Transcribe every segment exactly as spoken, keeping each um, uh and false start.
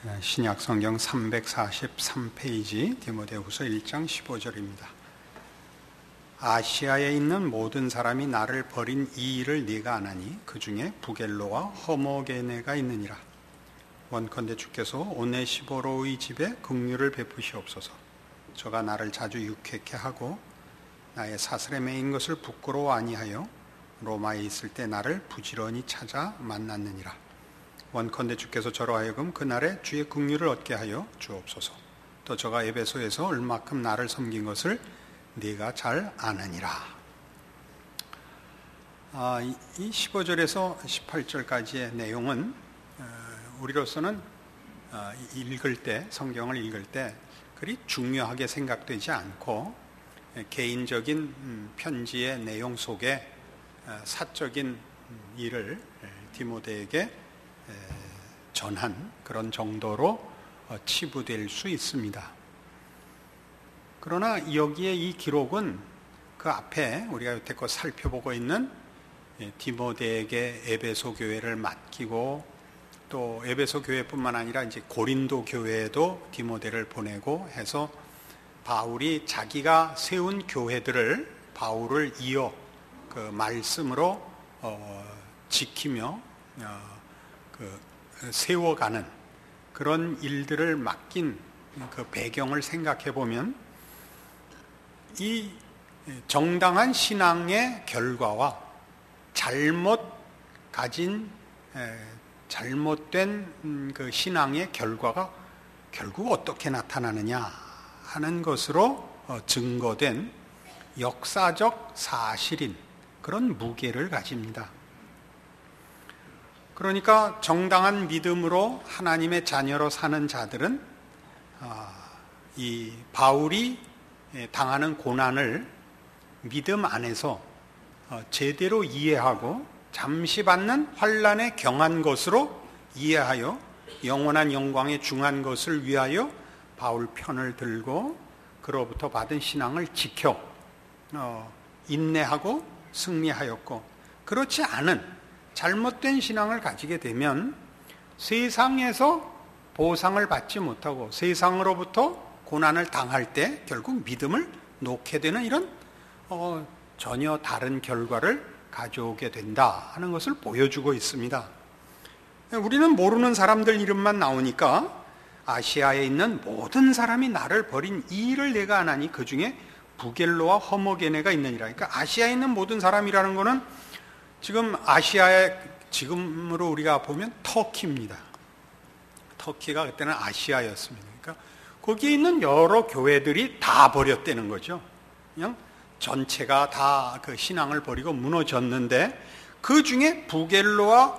신약 성경 삼백사십삼 페이지 디모데후서 일 장 십오 절입니다. 아시아에 있는 모든 사람이 나를 버린 이 일을 네가 아나니 그 중에 부겔로와 허모게네가 있느니라. 원컨대 주께서 오네시보로의 집에 긍휼을 베푸시옵소서. 저가 나를 자주 유쾌케 하고 나의 사슬에 매인 것을 부끄러워 아니하여 로마에 있을 때 나를 부지런히 찾아 만났느니라. 원컨대 주께서 저로 하여금 그날에 주의 긍휼을 얻게 하여 주옵소서. 또 저가 에베소에서 얼마큼 나를 섬긴 것을 네가 잘 아느니라. 아, 이 십오 절에서 십팔 절까지의 내용은 우리로서는 읽을 때, 성경을 읽을 때 그리 중요하게 생각되지 않고 개인적인 편지의 내용 속에 사적인 일을 디모데에게 전한 그런 정도로 치부될 수 있습니다. 그러나 여기에 이 기록은 그 앞에 우리가 여태껏 살펴보고 있는 디모데에게 에베소 교회를 맡기고 또 에베소 교회뿐만 아니라 이제 고린도 교회에도 디모데를 보내고 해서 바울이 자기가 세운 교회들을 바울을 이어 그 말씀으로 어, 지키며 어, 그 세워가는 그런 일들을 맡긴 그 배경을 생각해 보면 이 정당한 신앙의 결과와 잘못 가진 잘못된 그 신앙의 결과가 결국 어떻게 나타나느냐 하는 것으로 증거된 역사적 사실인 그런 무게를 가집니다. 그러니까 정당한 믿음으로 하나님의 자녀로 사는 자들은 이 바울이 당하는 고난을 믿음 안에서 제대로 이해하고 잠시 받는 환난에 경한 것으로 이해하여 영원한 영광에 중한 것을 위하여 바울 편을 들고 그로부터 받은 신앙을 지켜 인내하고 승리하였고, 그렇지 않은 잘못된 신앙을 가지게 되면 세상에서 보상을 받지 못하고 세상으로부터 고난을 당할 때 결국 믿음을 놓게 되는 이런 어, 전혀 다른 결과를 가져오게 된다 하는 것을 보여주고 있습니다. 우리는 모르는 사람들 이름만 나오니까 아시아에 있는 모든 사람이 나를 버린 이 일을 내가 아나니 그 중에 부겔로와 허모게네가 있느니라. 그러니까 아시아에 있는 모든 사람이라는 것은 지금 아시아에 지금으로 우리가 보면 터키입니다. 터키가 그때는 아시아였습니다. 그러니까 거기에 있는 여러 교회들이 다 버렸다는 거죠. 그냥 전체가 다 그 신앙을 버리고 무너졌는데 그 중에 부겔로와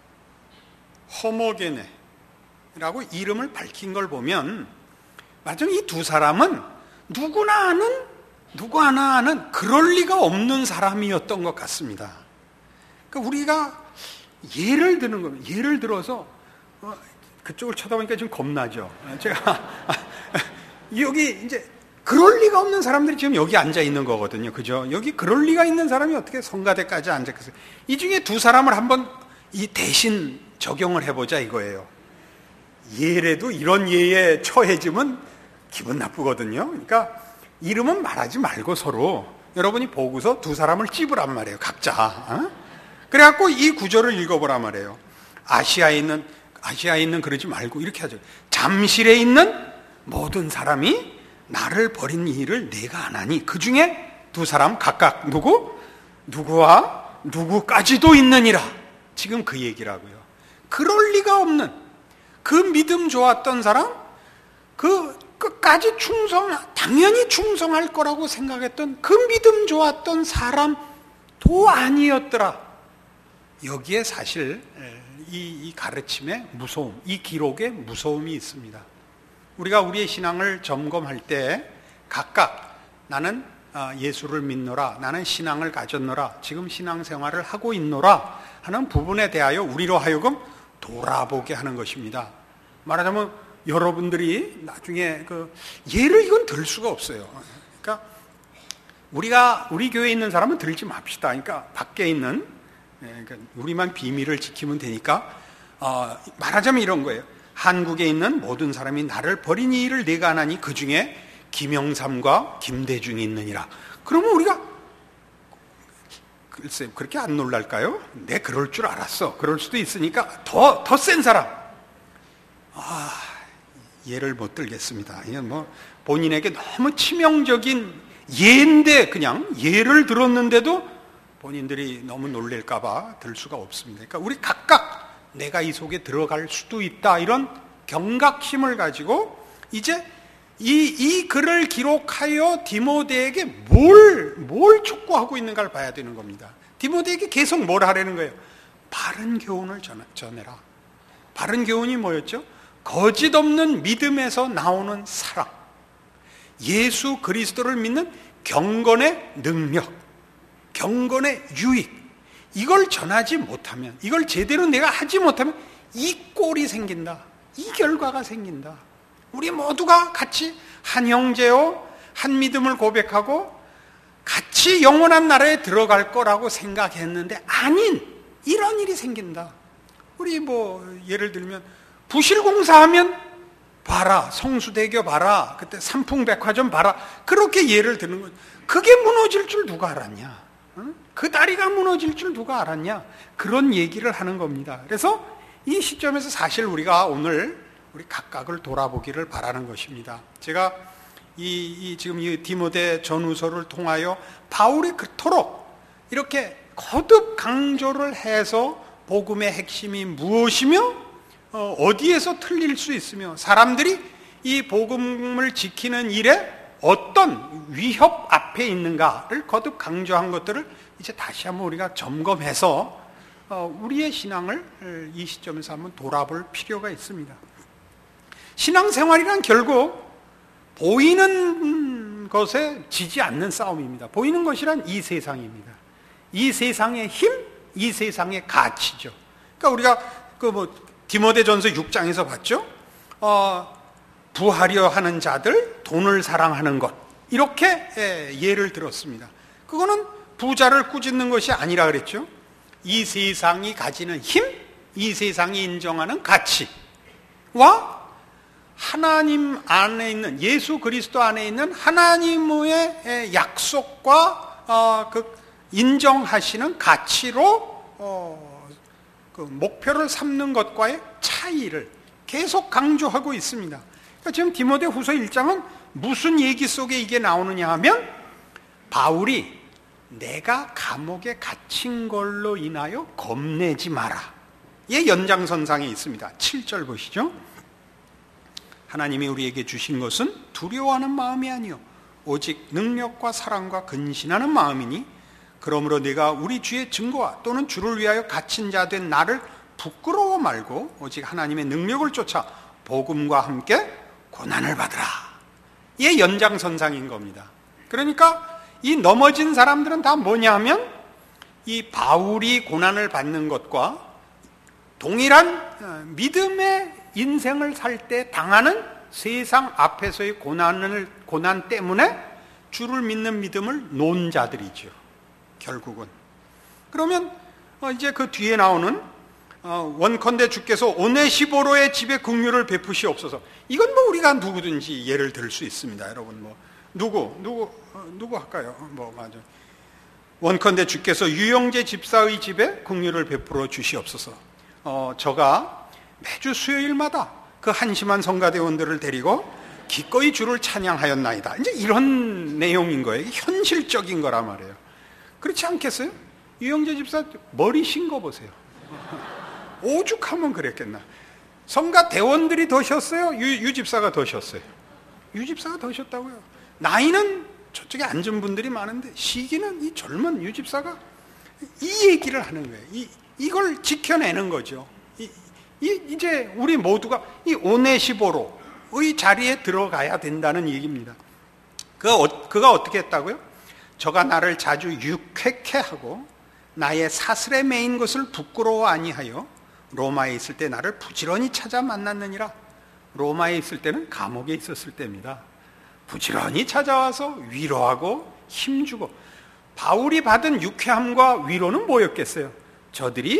허모게네라고 이름을 밝힌 걸 보면 맞아, 이 두 사람은 누구나 아는 누구 하나 아는 그럴 리가 없는 사람이었던 것 같습니다. 그러니까 우리가 예를 드는 겁니다. 예를 들어서 어, 그쪽을 쳐다보니까 좀 겁나죠. 제가 여기 이제 그럴 리가 없는 사람들이 지금 여기 앉아 있는 거거든요. 그죠? 여기 그럴 리가 있는 사람이 어떻게 성가대까지 앉아 있어요? 이 중에 두 사람을 한번 이 대신 적용을 해보자 이거예요. 예래도 이런 예에 처해지면 기분 나쁘거든요. 그러니까 이름은 말하지 말고 서로 여러분이 보고서 두 사람을 찝으란 말이에요. 각자. 어? 그래갖고 이 구절을 읽어보란 말이에요. 아시아에 있는 아시아에 있는 그러지 말고 이렇게 하죠. 잠실에 있는 모든 사람이 나를 버린 일을 내가 아나니 그 중에 두 사람 각각 누구? 누구와 누구까지도 있느니라. 지금 그 얘기라고요. 그럴 리가 없는 그 믿음 좋았던 사람, 그 끝까지 충성, 당연히 충성할 거라고 생각했던 그 믿음 좋았던 사람도 아니었더라. 여기에 사실 이, 이 가르침의 무서움, 이 기록의 무서움이 있습니다. 우리가 우리의 신앙을 점검할 때 각각 나는 예수를 믿노라, 나는 신앙을 가졌노라, 지금 신앙생활을 하고 있노라 하는 부분에 대하여 우리로 하여금 돌아보게 하는 것입니다. 말하자면 여러분들이 나중에 그 예를 이건 들 수가 없어요. 그러니까 우리가 우리 교회에 있는 사람은 들지 맙시다. 그러니까 밖에 있는 그러니까 우리만 비밀을 지키면 되니까 어, 말하자면 이런 거예요. 한국에 있는 모든 사람이 나를 버린 이 일을 내가 안 하니 그 중에 김영삼과 김대중이 있느니라. 그러면 우리가 글쎄 그렇게 안 놀랄까요? 내 그럴 줄 알았어. 그럴 수도 있으니까 더 더 센 사람. 아, 예를 못 들겠습니다. 이건 뭐 본인에게 너무 치명적인 예인데 그냥 예를 들었는데도 본인들이 너무 놀랄까봐 들 수가 없습니다. 그러니까 우리 각각 내가 이 속에 들어갈 수도 있다 이런 경각심을 가지고 이제 이, 이 글을 기록하여 디모데에게 뭘, 뭘 촉구하고 있는가를 봐야 되는 겁니다. 디모데에게 계속 뭘 하라는 거예요? 바른 교훈을 전해라. 바른 교훈이 뭐였죠? 거짓 없는 믿음에서 나오는 사랑, 예수 그리스도를 믿는 경건의 능력, 경건의 유익, 이걸 전하지 못하면, 이걸 제대로 내가 하지 못하면 이 꼴이 생긴다. 이 결과가 생긴다. 우리 모두가 같이 한 형제요, 한 믿음을 고백하고 같이 영원한 나라에 들어갈 거라고 생각했는데 아닌 이런 일이 생긴다. 우리 뭐 예를 들면 부실공사하면 봐라, 성수대교 봐라, 그때 삼풍백화점 봐라, 그렇게 예를 드는 거죠. 그게 무너질 줄 누가 알았냐? 응? 그 다리가 무너질 줄 누가 알았냐? 그런 얘기를 하는 겁니다. 그래서 이 시점에서 사실 우리가 오늘 우리 각각을 돌아보기를 바라는 것입니다. 제가 이, 이 지금 이 디모데 전후서를 통하여 바울이 그토록 이렇게 거듭 강조를 해서 복음의 핵심이 무엇이며 어, 어디에서 틀릴 수 있으며 사람들이 이 복음을 지키는 일에 어떤 위협 앞에 있는가를 거듭 강조한 것들을 이제 다시 한번 우리가 점검해서 어, 우리의 신앙을 이 시점에서 한번 돌아볼 필요가 있습니다. 신앙생활이란 결국 보이는 것에 지지 않는 싸움입니다. 보이는 것이란 이 세상입니다. 이 세상의 힘, 이 세상의 가치죠. 그러니까 우리가 그 뭐 디모데전서 육 장에서 봤죠. 어, 부하려 하는 자들, 돈을 사랑하는 것, 이렇게 예를 들었습니다. 그거는 부자를 꾸짖는 것이 아니라 그랬죠. 이 세상이 가지는 힘, 이 세상이 인정하는 가치와 하나님 안에 있는, 예수 그리스도 안에 있는 하나님의 약속과 어, 그 인정하시는 가치로 어, 그 목표를 삼는 것과의 차이를 계속 강조하고 있습니다. 그러니까 지금 디모데 후서 일 장은 무슨 얘기 속에 이게 나오느냐 하면 바울이 내가 감옥에 갇힌 걸로 인하여 겁내지 마라. 의 연장선상에 있습니다. 칠 절 보시죠. 하나님이 우리에게 주신 것은 두려워하는 마음이 아니요 오직 능력과 사랑과 근신하는 마음이니 그러므로 내가 우리 주의 증거와 또는 주를 위하여 갇힌 자 된 나를 부끄러워 말고 오직 하나님의 능력을 쫓아 복음과 함께 고난을 받으라. 이게 연장선상인 겁니다. 그러니까 이 넘어진 사람들은 다 뭐냐 하면 이 바울이 고난을 받는 것과 동일한 믿음의 인생을 살 때 당하는 세상 앞에서의 고난을, 고난 때문에 주를 믿는 믿음을 놓은 자들이죠. 결국은. 그러면 이제 그 뒤에 나오는 원컨대 주께서 오네시보로의 집에 긍휼을 베푸시옵소서. 이건 뭐 우리가 누구든지 예를 들 수 있습니다. 여러분 뭐 누구 누구 누구 할까요? 뭐 맞아. 원컨대 주께서 유영재 집사의 집에 긍휼을 베풀어 주시옵소서. 어, 저가 매주 수요일마다 그 한심한 성가대원들을 데리고 기꺼이 주를 찬양하였나이다. 이제 이런 내용인 거예요. 현실적인 거란 말이에요. 그렇지 않겠어요? 유영재 집사 머리 신 거 보세요. 오죽하면 그랬겠나. 성가대원들이 더 쉬었어요? 유, 유 집사가 더 쉬었어요? 유 집사가 더 쉬었다고요. 나이는 저쪽에 앉은 분들이 많은데 시기는 이 젊은 유 집사가 이 얘기를 하는 거예요. 이, 이걸 지켜내는 거죠. 이, 이, 이제 우리 모두가 이 오네시보로의 자리에 들어가야 된다는 얘기입니다. 그가, 그가 어떻게 했다고요? 저가 나를 자주 유쾌케 하고 나의 사슬에 매인 것을 부끄러워 아니하여 로마에 있을 때 나를 부지런히 찾아 만났느니라. 로마에 있을 때는 감옥에 있었을 때입니다. 부지런히 찾아와서 위로하고 힘주고. 바울이 받은 유쾌함과 위로는 뭐였겠어요? 저들이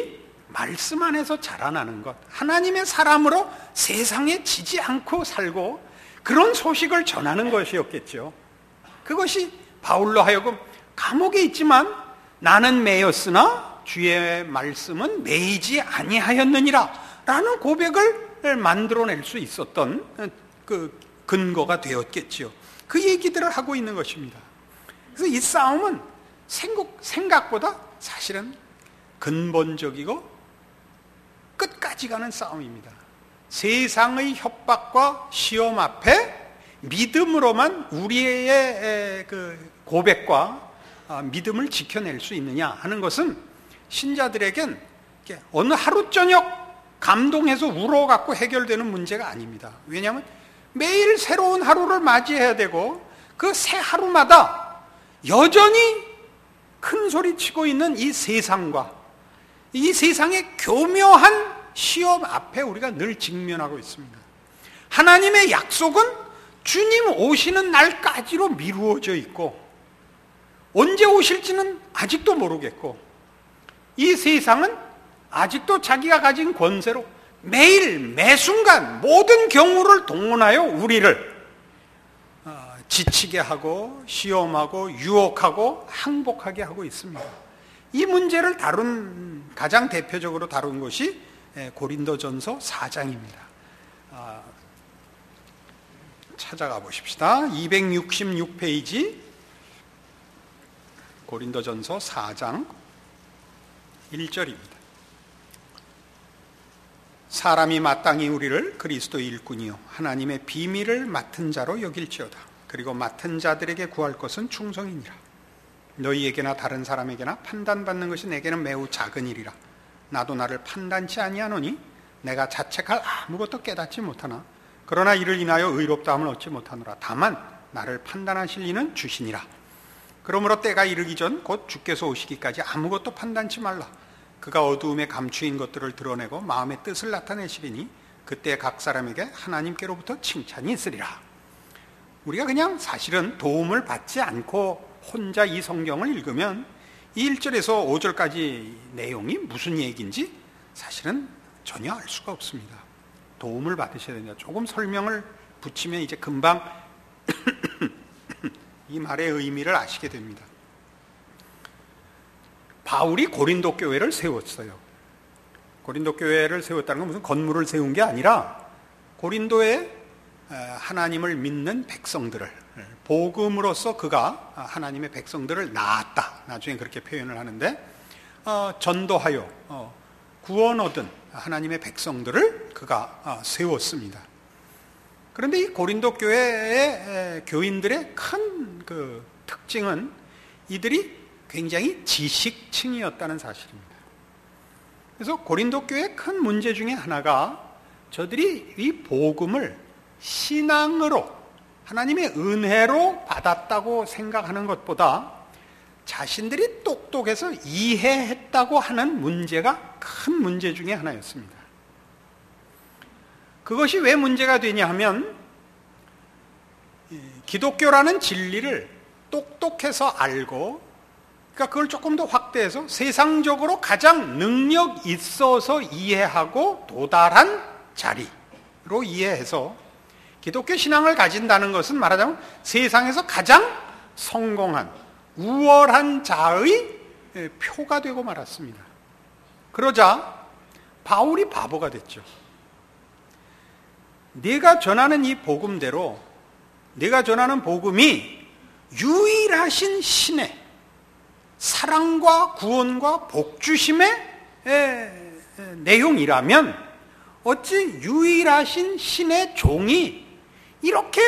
말씀 안에서 자라나는 것, 하나님의 사람으로 세상에 지지 않고 살고 그런 소식을 전하는 것이었겠죠. 그것이 바울로 하여금 감옥에 있지만 나는 매였으나 주의 말씀은 매이지 아니하였느니라 라는 고백을 만들어낼 수 있었던 그 근거가 되었겠지요. 그 얘기들을 하고 있는 것입니다. 그래서 이 싸움은 생각보다 사실은 근본적이고 끝까지 가는 싸움입니다. 세상의 협박과 시험 앞에 믿음으로만 우리의 그 고백과 믿음을 지켜낼 수 있느냐 하는 것은 신자들에겐 어느 하루 저녁 감동해서 울어갖고 해결되는 문제가 아닙니다. 왜냐하면 매일 새로운 하루를 맞이해야 되고 그 새 하루마다 여전히 큰 소리 치고 있는 이 세상과 이 세상의 교묘한 시험 앞에 우리가 늘 직면하고 있습니다. 하나님의 약속은 주님 오시는 날까지로 미루어져 있고 언제 오실지는 아직도 모르겠고 이 세상은 아직도 자기가 가진 권세로 매일 매순간 모든 경우를 동원하여 우리를 지치게 하고 시험하고 유혹하고 항복하게 하고 있습니다. 이 문제를 다룬 가장 대표적으로 다룬 것이 고린도전서 사 장입니다. 찾아가 보십시다. 이백육십육 페이지 고린도전서 사 장 일 절입니다. 사람이 마땅히 우리를 그리스도의 일꾼이요 하나님의 비밀을 맡은 자로 여길지어다. 그리고 맡은 자들에게 구할 것은 충성이니라. 너희에게나 다른 사람에게나 판단받는 것이 내게는 매우 작은 일이라. 나도 나를 판단치 아니하노니 내가 자책할 아무것도 깨닫지 못하나 그러나 이를 인하여 의롭다함을 얻지 못하노라. 다만 나를 판단하실 이는 주시니라. 그러므로 때가 이르기 전 곧 주께서 오시기까지 아무것도 판단치 말라. 그가 어두움에 감추인 것들을 드러내고 마음의 뜻을 나타내시리니 그때 각 사람에게 하나님께로부터 칭찬이 있으리라. 우리가 그냥 사실은 도움을 받지 않고 혼자 이 성경을 읽으면 이 일 절에서 오 절까지 내용이 무슨 얘기인지 사실은 전혀 알 수가 없습니다. 도움을 받으셔야 됩니다. 조금 설명을 붙이면 이제 금방 이 말의 의미를 아시게 됩니다. 바울이 고린도 교회를 세웠어요. 고린도 교회를 세웠다는 건 무슨 건물을 세운 게 아니라 고린도에 하나님을 믿는 백성들을 복음으로써 그가 하나님의 백성들을 낳았다. 나중에 그렇게 표현을 하는데 어, 전도하여 어, 구원 얻은 하나님의 백성들을 그가 어, 세웠습니다. 그런데 이 고린도 교회의 교인들의 큰 그 특징은 이들이 굉장히 지식층이었다는 사실입니다. 그래서 고린도 교회의 큰 문제 중에 하나가 저들이 이 복음을 신앙으로 하나님의 은혜로 받았다고 생각하는 것보다 자신들이 똑똑해서 이해했다고 하는 문제가 큰 문제 중에 하나였습니다. 그것이 왜 문제가 되냐 하면 기독교라는 진리를 똑똑해서 알고 그러니까 그걸 조금 더 확대해서 세상적으로 가장 능력 있어서 이해하고 도달한 자리로 이해해서 기독교 신앙을 가진다는 것은 말하자면 세상에서 가장 성공한 우월한 자의 표가 되고 말았습니다. 그러자 바울이 바보가 됐죠. 내가 전하는 이 복음대로 내가 전하는 복음이 유일하신 신의 사랑과 구원과 복주심의 내용이라면 어찌 유일하신 신의 종이 이렇게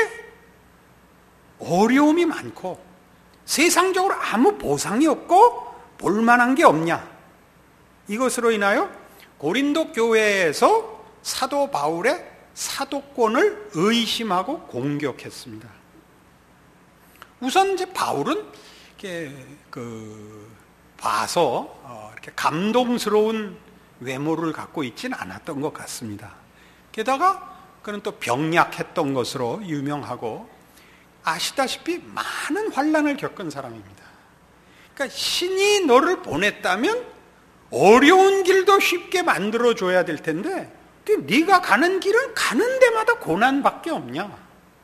어려움이 많고 세상적으로 아무 보상이 없고 볼만한 게 없냐. 이것으로 인하여 고린도 교회에서 사도 바울의 사도권을 의심하고 공격했습니다. 우선 이제 바울은 이렇게 그 봐서 어 이렇게 감동스러운 외모를 갖고 있지는 않았던 것 같습니다. 게다가 그는 또 병약했던 것으로 유명하고 아시다시피 많은 환난을 겪은 사람입니다. 그러니까 신이 너를 보냈다면 어려운 길도 쉽게 만들어줘야 될 텐데 네가 가는 길은 가는 데마다 고난밖에 없냐?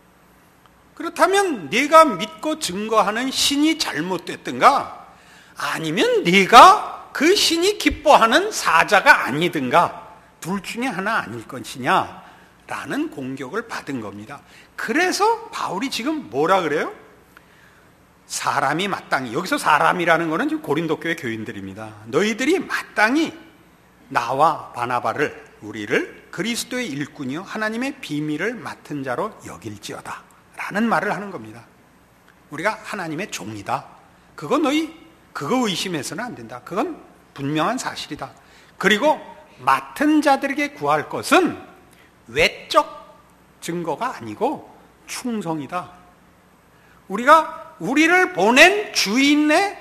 그렇다면 네가 믿고 증거하는 신이 잘못됐든가 아니면 네가 그 신이 기뻐하는 사자가 아니든가 둘 중에 하나 아닐 것이냐? 라는 공격을 받은 겁니다. 그래서 바울이 지금 뭐라 그래요? 사람이 마땅히, 여기서 사람이라는 것은 지금 고린도 교회 교인들입니다. 너희들이 마땅히 나와 바나바를, 우리를 그리스도의 일꾼이요 하나님의 비밀을 맡은 자로 여길지어다 라는 말을 하는 겁니다. 우리가 하나님의 종이다. 그거 너희 그거 의심해서는 안 된다. 그건 분명한 사실이다. 그리고 맡은 자들에게 구할 것은 외적 증거가 아니고 충성이다. 우리가 우리를 보낸 주인의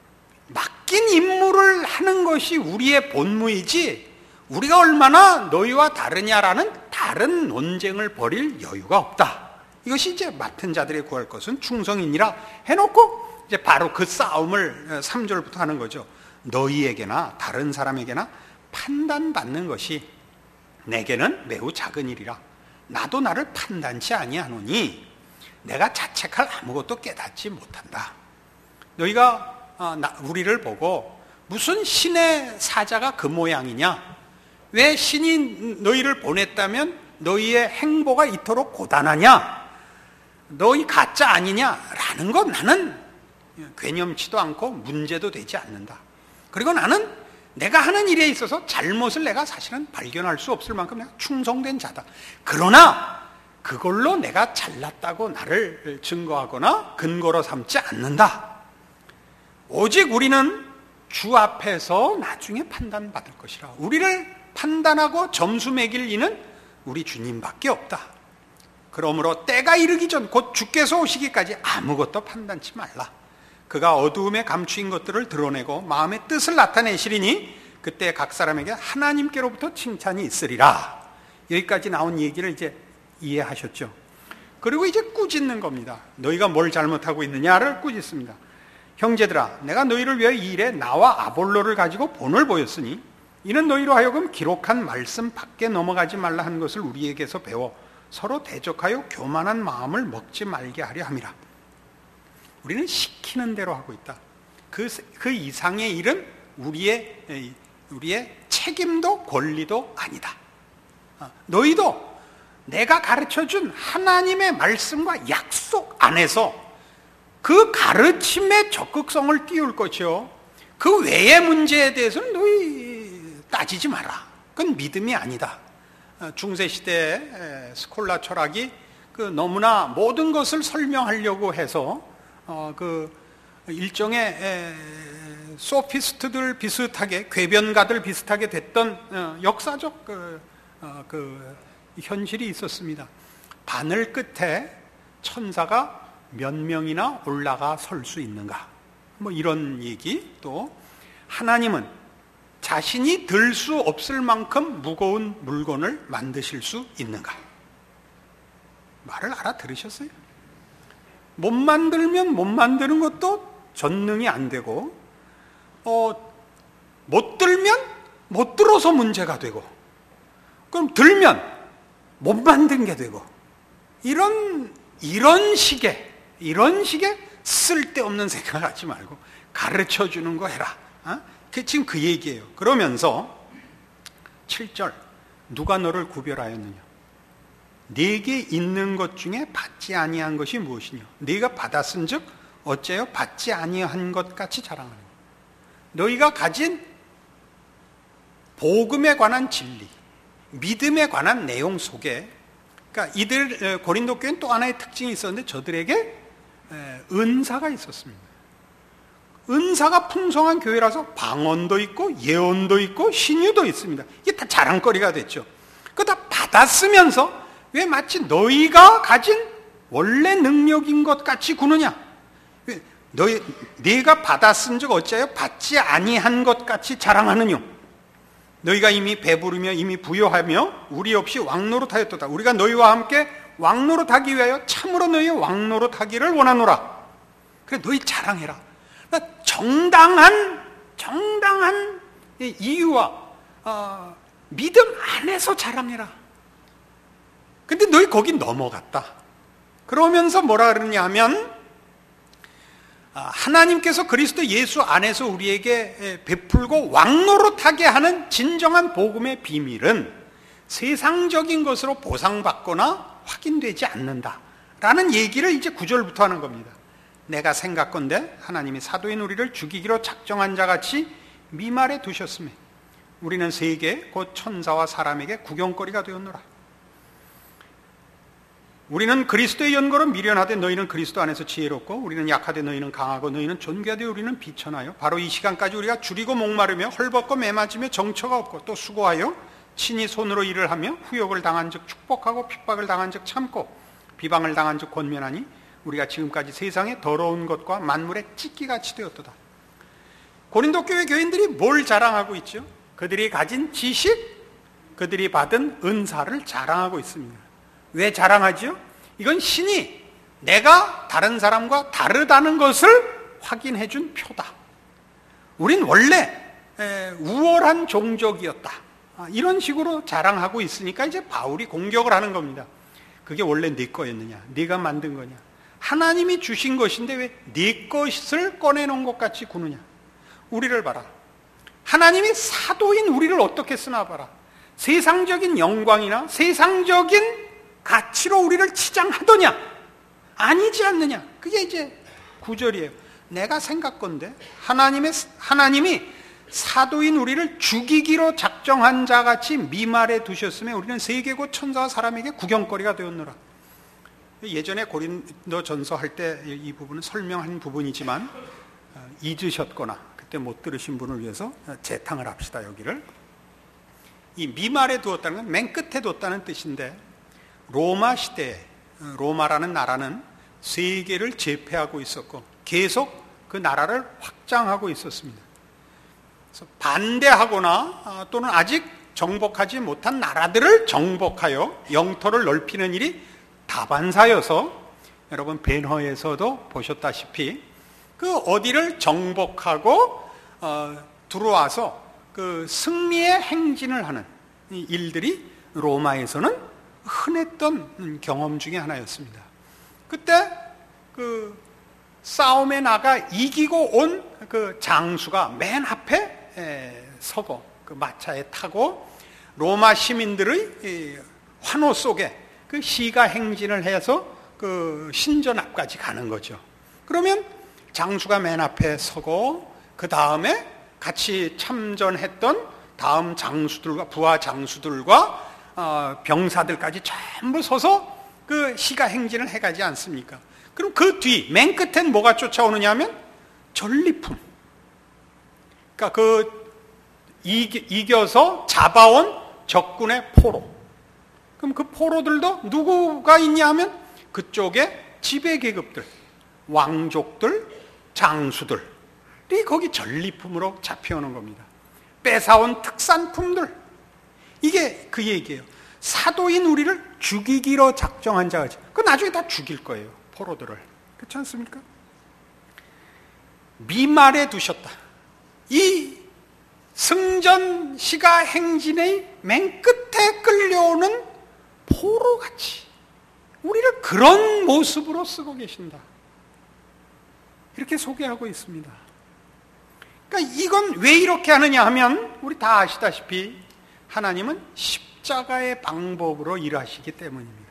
맡긴 임무를 하는 것이 우리의 본무이지 우리가 얼마나 너희와 다르냐라는 다른 논쟁을 벌일 여유가 없다. 이것이 이제 맡은 자들에게 구할 것은 충성이니라 해놓고 이제 바로 그 싸움을 삼 절부터 하는 거죠. 너희에게나 다른 사람에게나 판단받는 것이 내게는 매우 작은 일이라. 나도 나를 판단치 아니하노니 내가 자책할 아무것도 깨닫지 못한다. 너희가 우리를 보고 무슨 신의 사자가 그 모양이냐? 왜 신이 너희를 보냈다면 너희의 행보가 이토록 고단하냐? 너희 가짜 아니냐라는 건 나는 괴념치도 않고 문제도 되지 않는다. 그리고 나는 내가 하는 일에 있어서 잘못을 내가 사실은 발견할 수 없을 만큼 내가 충성된 자다. 그러나 그걸로 내가 잘났다고 나를 증거하거나 근거로 삼지 않는다. 오직 우리는 주 앞에서 나중에 판단받을 것이라. 우리를 판단하고 점수 매길 이는 우리 주님밖에 없다. 그러므로 때가 이르기 전 곧 주께서 오시기까지 아무것도 판단치 말라. 그가 어두움에 감추인 것들을 드러내고 마음의 뜻을 나타내시리니 그때 각 사람에게 하나님께로부터 칭찬이 있으리라. 여기까지 나온 얘기를 이제 이해하셨죠? 그리고 이제 꾸짖는 겁니다. 너희가 뭘 잘못하고 있느냐를 꾸짖습니다. 형제들아, 내가 너희를 위하여 이 일에 나와 아볼로를 가지고 본을 보였으니 이는 너희로 하여금 기록한 말씀 밖에 넘어가지 말라 한 것을 우리에게서 배워 서로 대적하여 교만한 마음을 먹지 말게 하려 함이라. 우리는 시키는 대로 하고 있다. 그, 그 이상의 일은 우리의, 우리의 책임도 권리도 아니다. 너희도 내가 가르쳐준 하나님의 말씀과 약속 안에서 그 가르침의 적극성을 띄울 것이요, 그 외의 문제에 대해서는 너희 따지지 마라. 그건 믿음이 아니다. 중세시대의 스콜라 철학이 그 너무나 모든 것을 설명하려고 해서 어, 그 일종의 에, 소피스트들 비슷하게, 궤변가들 비슷하게 됐던 어, 역사적 그, 어, 그 현실이 있었습니다. 바늘 끝에 천사가 몇 명이나 올라가 설 수 있는가? 뭐 이런 얘기. 또 하나님은 자신이 들 수 없을 만큼 무거운 물건을 만드실 수 있는가? 말을 알아들으셨어요? 못 만들면 못 만드는 것도 전능이 안 되고, 어, 못 들면 못 들어서 문제가 되고, 그럼 들면 못 만든 게 되고, 이런 이런 식의 이런 식의 쓸데없는 생각을 하지 말고 가르쳐 주는 거 해라. 어? 그 지금 그 얘기예요. 그러면서 칠 절, 누가 너를 구별하였느냐? 네게 있는 것 중에 받지 아니한 것이 무엇이냐? 네가 받았은즉 어째요 받지 아니한 것 같이 자랑하느냐? 너희가 가진 복음에 관한 진리, 믿음에 관한 내용 속에, 그러니까 이들 고린도 교회는 또 하나의 특징이 있었는데 저들에게 은사가 있었습니다. 은사가 풍성한 교회라서 방언도 있고 예언도 있고 신유도 있습니다. 이게 다 자랑거리가 됐죠. 그거 다 받았으면서 왜 마치 너희가 가진 원래 능력인 것 같이 구느냐? 왜 너희 네가 받았은즉 어찌하여 받지 아니한 것 같이 자랑하느냐? 너희가 이미 배부르며 이미 부요하며 우리 없이 왕노릇하였도다. 우리가 너희와 함께 왕노릇하기 위하여 참으로 너희의 왕노릇하기를 원하노라. 그래 너희 자랑해라. 정당한 정당한 이유와 어, 믿음 안에서 자라내라. 근데 너희 거기 넘어갔다. 그러면서 뭐라 그러냐 하면 하나님께서 그리스도 예수 안에서 우리에게 베풀고 왕노릇하게 하는 진정한 복음의 비밀은 세상적인 것으로 보상받거나 확인되지 않는다라는 얘기를 이제 구 절부터 하는 겁니다. 내가 생각건대 하나님이 사도인 우리를 죽이기로 작정한 자같이 미말에 두셨으며 우리는 세계 곧 천사와 사람에게 구경거리가 되었노라. 우리는 그리스도의 연고로 미련하되 너희는 그리스도 안에서 지혜롭고 우리는 약하되 너희는 강하고 너희는 존귀하되 우리는 비천하여 바로 이 시간까지 우리가 줄이고 목마르며 헐벗고 매맞으며 정처가 없고 또 수고하여 친히 손으로 일을 하며 후욕을 당한 즉 축복하고 핍박을 당한 즉 참고 비방을 당한 즉 권면하니 우리가 지금까지 세상에 더러운 것과 만물의 찢기같이 되었도다. 고린도 교회 교인들이 뭘 자랑하고 있죠? 그들이 가진 지식, 그들이 받은 은사를 자랑하고 있습니다. 왜 자랑하죠? 이건 신이 내가 다른 사람과 다르다는 것을 확인해 준 표다. 우린 원래 우월한 종족이었다. 이런 식으로 자랑하고 있으니까 이제 바울이 공격을 하는 겁니다. 그게 원래 네 거였느냐? 네가 만든 거냐? 하나님이 주신 것인데 왜 네 것을 꺼내놓은 것 같이 구느냐? 우리를 봐라. 하나님이 사도인 우리를 어떻게 쓰나 봐라. 세상적인 영광이나 세상적인 가치로 우리를 치장하더냐? 아니지 않느냐? 그게 이제 구 절이에요. 내가 생각건대 하나님의, 하나님이 사도인 우리를 죽이기로 작정한 자같이 미말에 두셨으며 우리는 세계 곧 천사와 사람에게 구경거리가 되었노라. 예전에 고린도 전서 할 때 이 부분은 설명한 부분이지만 잊으셨거나 그때 못 들으신 분을 위해서 재탕을 합시다. 여기를 이 미말에 두었다는 건 맨 끝에 두었다는 뜻인데 로마 시대에 로마라는 나라는 세계를 제패하고 있었고 계속 그 나라를 확장하고 있었습니다. 그래서 반대하거나 또는 아직 정복하지 못한 나라들을 정복하여 영토를 넓히는 일이 다반사여서 여러분 벤허에서도 보셨다시피 그 어디를 정복하고 어, 들어와서 그 승리의 행진을 하는 일들이 로마에서는 흔했던 경험 중에 하나였습니다. 그때 그 싸움에 나가 이기고 온 그 장수가 맨 앞에 에, 서고 그 마차에 타고 로마 시민들의 환호 속에 그 시가 행진을 해서 그 신전 앞까지 가는 거죠. 그러면 장수가 맨 앞에 서고 그 다음에 같이 참전했던 다음 장수들과 부하 장수들과 어, 병사들까지 전부 서서 그 시가 행진을 해가지 않습니까? 그럼 그 뒤 맨 끝엔 뭐가 쫓아오느냐 하면 전리품. 그러니까 그 이기, 이겨서 잡아온 적군의 포로. 그럼 그 포로들도 누구가 있냐 하면 그쪽에 지배계급들, 왕족들, 장수들이 거기 전리품으로 잡혀오는 겁니다. 뺏어온 특산품들. 이게 그 얘기예요. 사도인 우리를 죽이기로 작정한 자가 그 나중에 다 죽일 거예요. 포로들을. 그렇지 않습니까? 미말에 두셨다. 이 승전 시가 행진의 맨 끝에 끌려오는 포로같이 우리를 그런 모습으로 쓰고 계신다. 이렇게 소개하고 있습니다. 그러니까 이건 왜 이렇게 하느냐 하면 우리 다 아시다시피 하나님은 십자가의 방법으로 일하시기 때문입니다.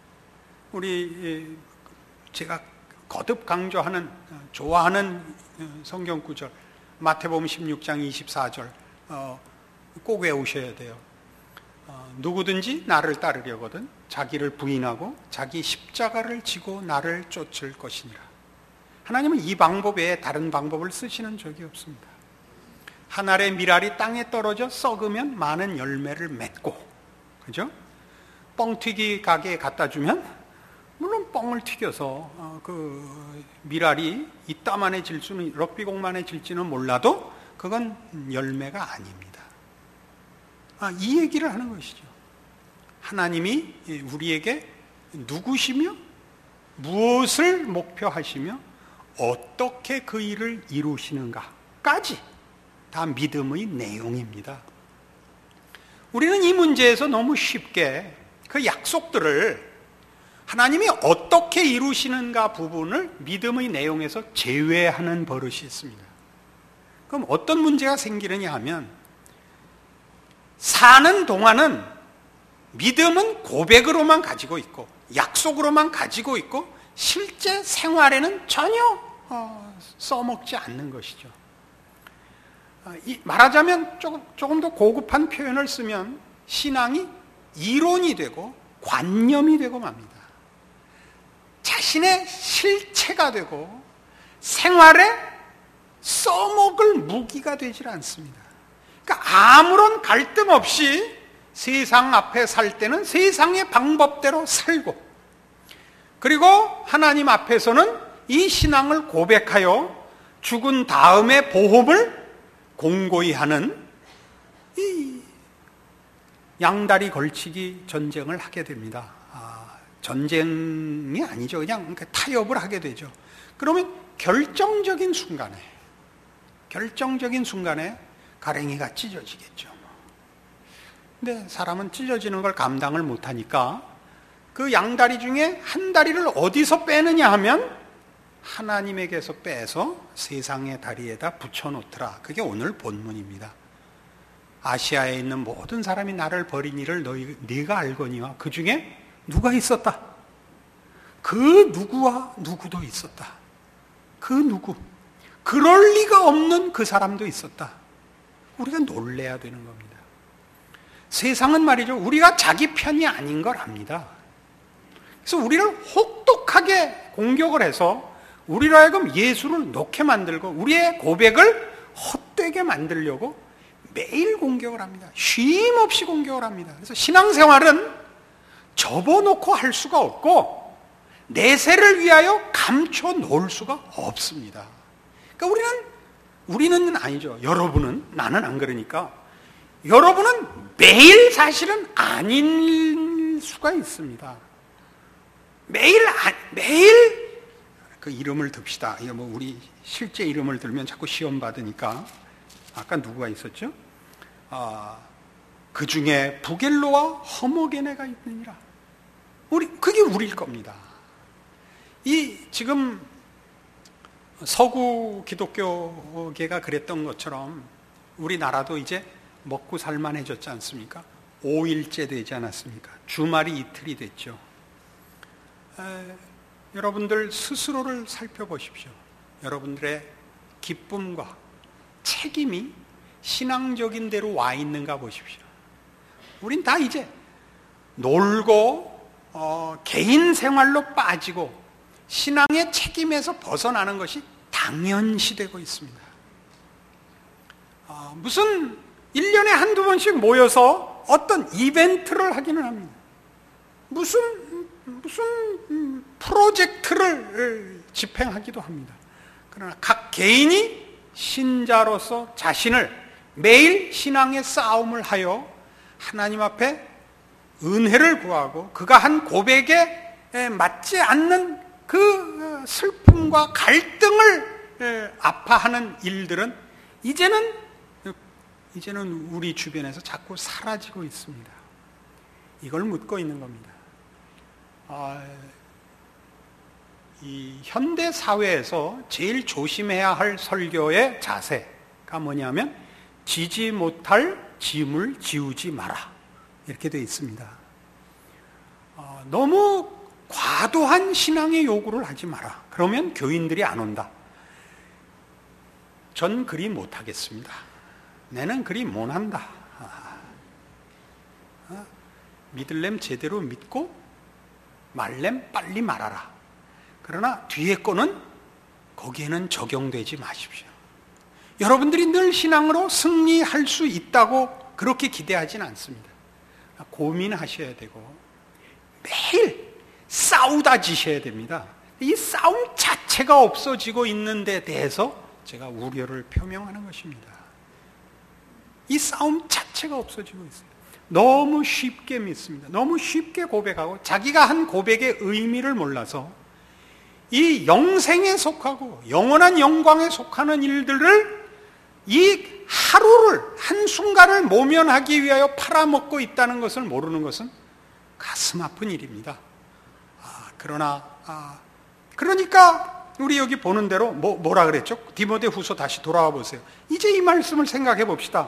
우리 제가 거듭 강조하는 좋아하는 성경 구절 마태복음 십육 장 이십사 절 어, 꼭 외우셔야 돼요. 어, 누구든지 나를 따르려거든 자기를 부인하고 자기 십자가를 지고 나를 쫓을 것이니라. 하나님은 이 방법 외에 다른 방법을 쓰시는 적이 없습니다. 한 알의 밀알이 땅에 떨어져 썩으면 많은 열매를 맺고, 그죠? 뻥튀기 가게에 갖다 주면 물론 뻥을 튀겨서 어, 그 밀알이 이따만해 질 수는 럭비공만해 질지는 몰라도 그건 열매가 아닙니다. 아, 이 얘기를 하는 것이죠. 하나님이 우리에게 누구시며 무엇을 목표하시며 어떻게 그 일을 이루시는가까지 다 믿음의 내용입니다. 우리는 이 문제에서 너무 쉽게 그 약속들을 하나님이 어떻게 이루시는가 부분을 믿음의 내용에서 제외하는 버릇이 있습니다. 그럼 어떤 문제가 생기느냐 하면, 사는 동안은 믿음은 고백으로만 가지고 있고 약속으로만 가지고 있고 실제 생활에는 전혀 어, 써먹지 않는 것이죠. 어, 이, 말하자면 조금, 조금 더 고급한 표현을 쓰면 신앙이 이론이 되고 관념이 되고 맙니다. 자신의 실체가 되고 생활에 써먹을 무기가 되질 않습니다. 그러니까 아무런 갈등 없이 세상 앞에 살 때는 세상의 방법대로 살고, 그리고 하나님 앞에서는 이 신앙을 고백하여 죽은 다음에 보험을 공고히 하는 이 양다리 걸치기 전쟁을 하게 됩니다. 아, 전쟁이 아니죠. 그냥 타협을 하게 되죠. 그러면 결정적인 순간에, 결정적인 순간에 가랭이가 찢어지겠죠. 근데 사람은 찢어지는 걸 감당을 못하니까 그 양다리 중에 한 다리를 어디서 빼느냐 하면 하나님에게서 빼서 세상의 다리에다 붙여놓더라. 그게 오늘 본문입니다. 아시아에 있는 모든 사람이 나를 버리니를 너희, 네가 알거니와 그 중에 누가 있었다. 그 누구와 누구도 있었다. 그 누구, 그럴 리가 없는 그 사람도 있었다. 우리가 놀래야 되는 겁니다. 세상은 말이죠, 우리가 자기 편이 아닌 걸 압니다. 그래서 우리를 혹독하게 공격을 해서 우리로 하여금 예수를 놓게 만들고 우리의 고백을 헛되게 만들려고 매일 공격을 합니다. 쉼 없이 공격을 합니다. 그래서 신앙생활은 접어놓고 할 수가 없고 내세를 위하여 감춰 놓을 수가 없습니다. 그러니까 우리는, 우리는 아니죠. 여러분은, 나는 안 그러니까 여러분은 매일 사실은 아닐 수가 있습니다. 매일, 매일 그 이름을 듭시다. 이거 뭐 우리 실제 이름을 들면 자꾸 시험 받으니까. 아까 누구가 있었죠? 아, 그 중에 부겔로와 허모게네가 있느니라. 우리, 그게 우리일 겁니다. 이 지금 서구 기독교계가 그랬던 것처럼 우리나라도 이제 먹고 살만해졌지 않습니까? 오일째 되지 않았습니까? 주말이 이틀이 됐죠. 에, 여러분들 스스로를 살펴보십시오. 여러분들의 기쁨과 책임이 신앙적인 대로 와 있는가 보십시오. 우린 다 이제 놀고 어, 개인 생활로 빠지고 신앙의 책임에서 벗어나는 것이 당연시되고 있습니다. 어, 무슨 일 년에 한두 번씩 모여서 어떤 이벤트를 하기는 합니다. 무슨 무슨 프로젝트를 집행하기도 합니다. 그러나 각 개인이 신자로서 자신을 매일 신앙의 싸움을 하여 하나님 앞에 은혜를 구하고 그가 한 고백에 맞지 않는 그 슬픔과 갈등을 아파하는 일들은 이제는 이제는 우리 주변에서 자꾸 사라지고 있습니다. 이걸 묻고 있는 겁니다. 아, 이 현대 사회에서 제일 조심해야 할 설교의 자세가 뭐냐면 지지 못할 짐을 지우지 마라, 이렇게 되어 있습니다. 어, 너무 과도한 신앙의 요구를 하지 마라. 그러면 교인들이 안 온다. 전 그리 못하겠습니다. 내는 그리 못한다. 아, 아, 믿을렘 제대로 믿고 말렘 빨리 말하라. 그러나 뒤에 거는 거기에는 적용되지 마십시오. 여러분들이 늘 신앙으로 승리할 수 있다고 그렇게 기대하지는 않습니다. 고민하셔야 되고 매일 싸우다 지셔야 됩니다. 이 싸움 자체가 없어지고 있는 데 대해서 제가 우려를 표명하는 것입니다. 이 싸움 자체가 없어지고 있어요. 너무 쉽게 믿습니다. 너무 쉽게 고백하고 자기가 한 고백의 의미를 몰라서 이 영생에 속하고 영원한 영광에 속하는 일들을 이 하루를, 한순간을 모면하기 위하여 팔아먹고 있다는 것을 모르는 것은 가슴 아픈 일입니다. 아, 그러나 아, 그러니까 우리 여기 보는 대로 뭐, 뭐라 그랬죠? 디모데후서 다시 돌아와 보세요. 이제 이 말씀을 생각해 봅시다.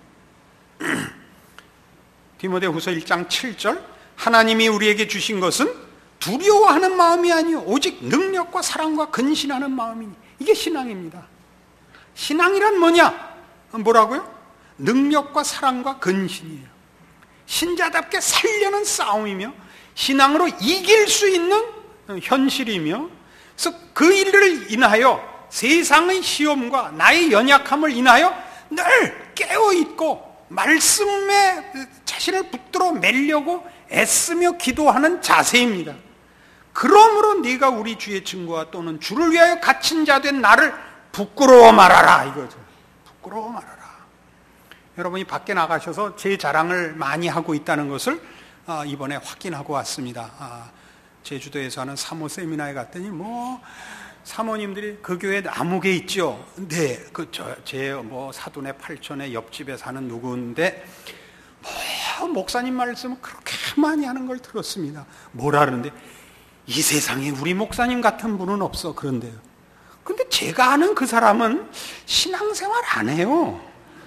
디모데후서 일 장 칠 절, 하나님이 우리에게 주신 것은 두려워하는 마음이 아니요 오직 능력과 사랑과 근신하는 마음이니. 이게 신앙입니다. 신앙이란 뭐냐? 뭐라고요? 능력과 사랑과 근신이에요. 신자답게 살려는 싸움이며 신앙으로 이길 수 있는 현실이며, 그래서 그 일을 인하여 세상의 시험과 나의 연약함을 인하여 늘 깨어있고 말씀에 자신을 붙들어 매려고 애쓰며 기도하는 자세입니다. 그러므로 네가 우리 주의 증거와 또는 주를 위하여 갇힌 자 된 나를 부끄러워 말아라, 이거죠. 부끄러워 말아라. 여러분이 밖에 나가셔서 제 자랑을 많이 하고 있다는 것을 이번에 확인하고 왔습니다. 제주도에서 하는 사모 세미나에 갔더니 뭐 사모님들이 그 교회 나무개 있죠. 네, 그 저 제 뭐 사돈의 팔촌의 옆집에 사는 누구인데 뭐 목사님 말씀을 그렇게 많이 하는 걸 들었습니다. 뭐라 그러는데 이 세상에 우리 목사님 같은 분은 없어 그런데요. 근데 제가 아는 그 사람은 신앙생활 안 해요.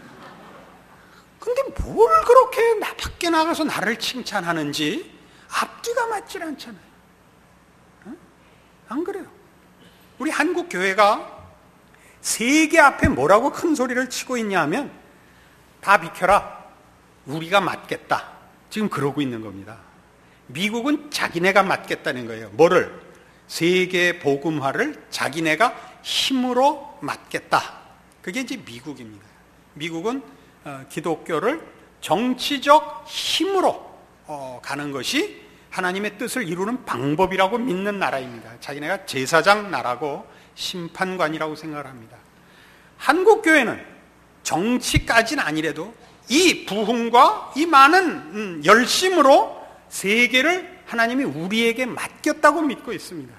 근데 뭘 그렇게 나 밖에 나가서 나를 칭찬하는지 앞뒤가 맞질 않잖아요. 응? 안 그래요? 우리 한국 교회가 세계 앞에 뭐라고 큰 소리를 치고 있냐 하면 다 비켜라, 우리가 맡겠다, 지금 그러고 있는 겁니다. 미국은 자기네가 맡겠다는 거예요. 뭐를? 세계 복음화를 자기네가 힘으로 맡겠다. 그게 이제 미국입니다. 미국은 어, 기독교를 정치적 힘으로 어, 가는 것이 하나님의 뜻을 이루는 방법이라고 믿는 나라입니다. 자기네가 제사장 나라고 심판관이라고 생각을 합니다. 한국 교회는 정치까지는 아니래도 이 부흥과 이 많은 음, 열심으로 세계를 하나님이 우리에게 맡겼다고 믿고 있습니다.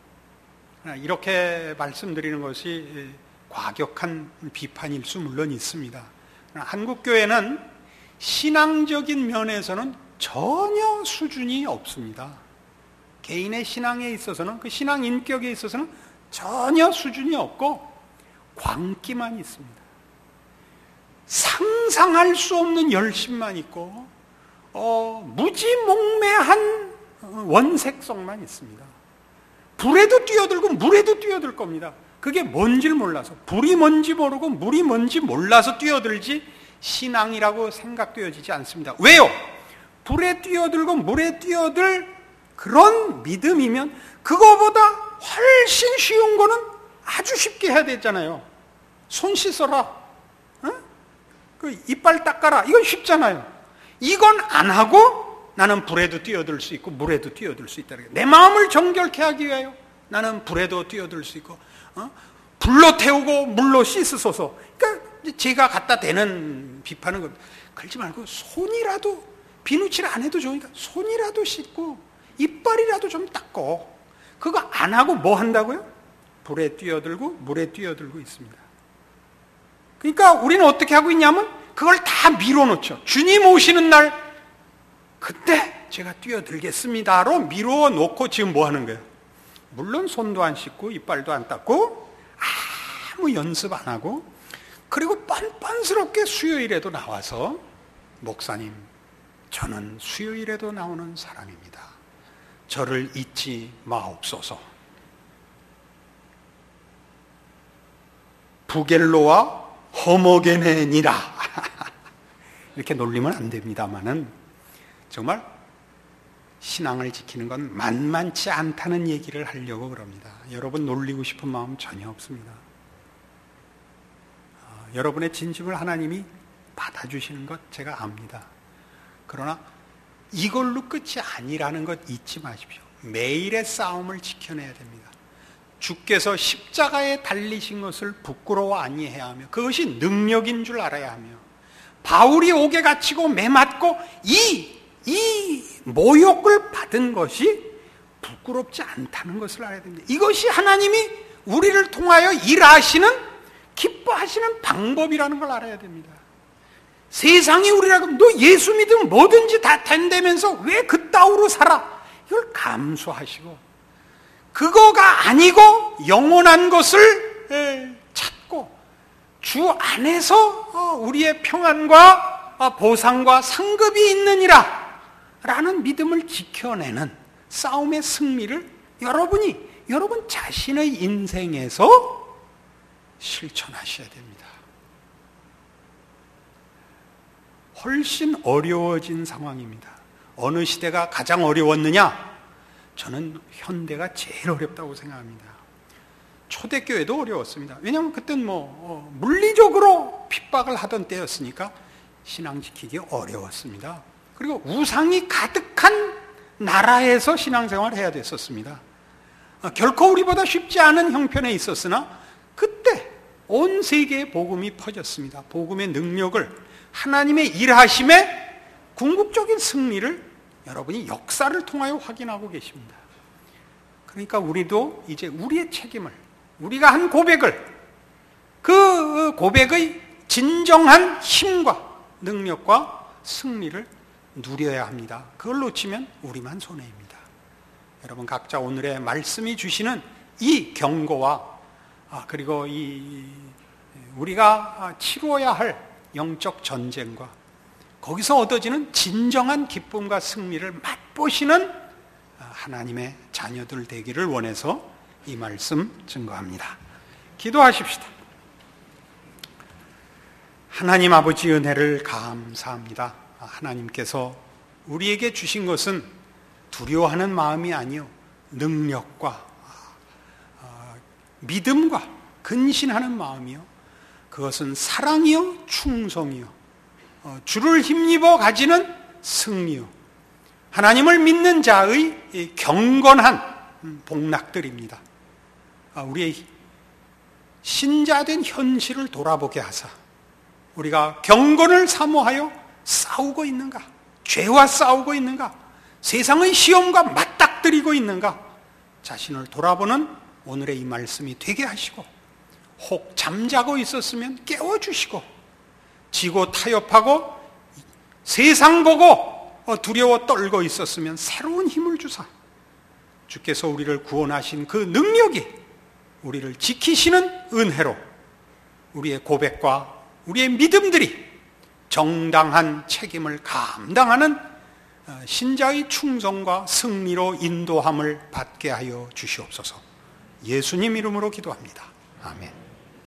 이렇게 말씀드리는 것이 과격한 비판일 수 물론 있습니다. 한국 교회는 신앙적인 면에서는 전혀 수준이 없습니다. 개인의 신앙에 있어서는, 그 신앙 인격에 있어서는 전혀 수준이 없고 광기만 있습니다. 상상할 수 없는 열심만 있고 어, 무지몽매한 원색성만 있습니다. 불에도 뛰어들고 물에도 뛰어들 겁니다. 그게 뭔지를 몰라서, 불이 뭔지 모르고 물이 뭔지 몰라서 뛰어들지 신앙이라고 생각되어지지 않습니다. 왜요? 불에 뛰어들고 물에 뛰어들 그런 믿음이면 그거보다 훨씬 쉬운 거는 아주 쉽게 해야 되잖아요. 손 씻어라, 어? 그 이빨 닦아라, 이건 쉽잖아요. 이건 안 하고 나는 불에도 뛰어들 수 있고 물에도 뛰어들 수 있다. 내 마음을 정결케 하기 위하여 나는 불에도 뛰어들 수 있고, 어? 불로 태우고 물로 씻으소서. 그러니까 제가 갖다 대는 비판은 겁니다. 그러지 말고 손이라도, 비누칠 안 해도 좋으니까 손이라도 씻고 이빨이라도 좀 닦고. 그거 안 하고 뭐 한다고요? 불에 뛰어들고 물에 뛰어들고 있습니다. 그러니까 우리는 어떻게 하고 있냐면 그걸 다 밀어놓죠. 주님 오시는 날 그때 제가 뛰어들겠습니다로 밀어놓고 지금 뭐 하는 거예요? 물론 손도 안 씻고 이빨도 안 닦고 아무 연습 안 하고, 그리고 뻔뻔스럽게 수요일에도 나와서 목사님, 저는 수요일에도 나오는 사람입니다. 저를 잊지 마옵소서. 부겔로와 허모게네니라. 이렇게 놀리면 안 됩니다만은 정말 신앙을 지키는 건 만만치 않다는 얘기를 하려고 그럽니다. 여러분 놀리고 싶은 마음 전혀 없습니다. 어, 여러분의 진심을 하나님이 받아주시는 것 제가 압니다. 그러나 이걸로 끝이 아니라는 것 잊지 마십시오. 매일의 싸움을 지켜내야 됩니다. 주께서 십자가에 달리신 것을 부끄러워 아니해야 하며 그것이 능력인 줄 알아야 하며, 바울이 옥에 갇히고 매맞고 이, 이 모욕을 받은 것이 부끄럽지 않다는 것을 알아야 됩니다. 이것이 하나님이 우리를 통하여 일하시는 기뻐하시는 방법이라는 걸 알아야 됩니다. 세상이 우리라고 너 예수 믿으면 뭐든지 다 된다면서 왜 그따위로 살아? 이걸 감수하시고 그거가 아니고 영원한 것을 찾고 주 안에서 우리의 평안과 보상과 상급이 있느니라 라는 믿음을 지켜내는 싸움의 승리를 여러분이 여러분 자신의 인생에서 실천하셔야 됩니다. 훨씬 어려워진 상황입니다. 어느 시대가 가장 어려웠느냐? 저는 현대가 제일 어렵다고 생각합니다. 초대교회도 어려웠습니다. 왜냐하면 그때는 뭐 어, 물리적으로 핍박을 하던 때였으니까 신앙 지키기 어려웠습니다. 그리고 우상이 가득한 나라에서 신앙생활을 해야 됐었습니다. 어, 결코 우리보다 쉽지 않은 형편에 있었으나 그때 온 세계에 복음이 퍼졌습니다. 복음의 능력을 하나님의 일하심에 궁극적인 승리를 여러분이 역사를 통하여 확인하고 계십니다. 그러니까 우리도 이제 우리의 책임을, 우리가 한 고백을, 그 고백의 진정한 힘과 능력과 승리를 누려야 합니다. 그걸 놓치면 우리만 손해입니다. 여러분 각자 오늘의 말씀이 주시는 이 경고와 그리고 이 우리가 치루어야 할 영적 전쟁과 거기서 얻어지는 진정한 기쁨과 승리를 맛보시는 하나님의 자녀들 되기를 원해서 이 말씀 증거합니다. 기도하십시다. 하나님 아버지 은혜를 감사합니다. 하나님께서 우리에게 주신 것은 두려워하는 마음이 아니요 능력과 믿음과 근신하는 마음이요 그것은 사랑이요 충성이요 주를 힘입어 가지는 승리요 하나님을 믿는 자의 경건한 복락들입니다. 우리의 신자된 현실을 돌아보게 하사 우리가 경건을 사모하여 싸우고 있는가? 죄와 싸우고 있는가? 세상의 시험과 맞닥뜨리고 있는가? 자신을 돌아보는 오늘의 이 말씀이 되게 하시고 혹 잠자고 있었으면 깨워주시고 지고 타협하고 세상 보고 두려워 떨고 있었으면 새로운 힘을 주사 주께서 우리를 구원하신 그 능력이 우리를 지키시는 은혜로 우리의 고백과 우리의 믿음들이 정당한 책임을 감당하는 신자의 충성과 승리로 인도함을 받게 하여 주시옵소서. 예수님 이름으로 기도합니다. 아멘.